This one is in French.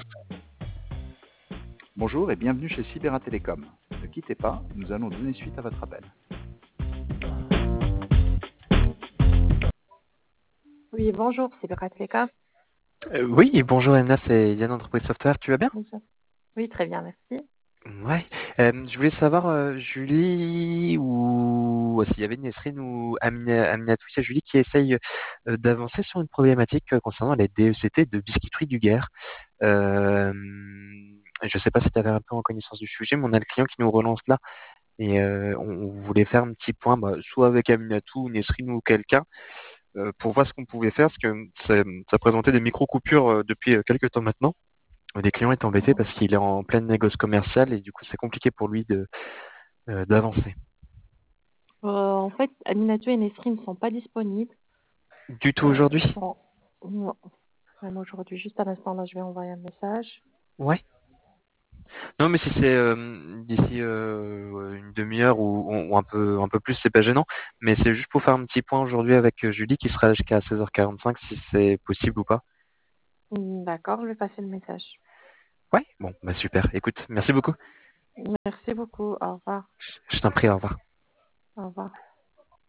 Bonjour et bienvenue chez Sibera Télécom. Ne quittez pas, nous allons donner suite à votre appel. Oui, bonjour, c'est Bera Télécom. Oui, bonjour Emna, c'est Yann Entreprise Software, tu vas bien? Bonjour. Oui, très bien, merci. Ouais. Je voulais savoir, Julie, ou s'il y avait Nesrine ou Aminatou, c'est Julie qui essaye d'avancer sur une problématique concernant les DECT de biscuiterie du Guerre. Je ne sais pas si tu avais un peu en connaissance du sujet, mais on a le client qui nous relance là. Et on voulait faire un petit point, soit avec Aminatou ou Nesrine ou quelqu'un, pour voir ce qu'on pouvait faire, parce que ça présentait des micro-coupures depuis quelques temps maintenant. Des clients est embêté parce qu'il est en pleine négoce commerciale et du coup c'est compliqué pour lui d'avancer. En fait, Aminatou et Nesrine ne sont pas disponibles. Du tout aujourd'hui? Non, même aujourd'hui, juste à l'instant, là, je vais envoyer un message. Ouais. Non mais si c'est d'ici une demi-heure ou un peu plus, c'est pas gênant. Mais c'est juste pour faire un petit point aujourd'hui avec Julie qui sera jusqu'à 16h45 si c'est possible ou pas. D'accord, je vais passer le message. Ouais. Bon, bah super. Écoute, merci beaucoup. Merci beaucoup, au revoir. Je t'en prie, au revoir. Au revoir.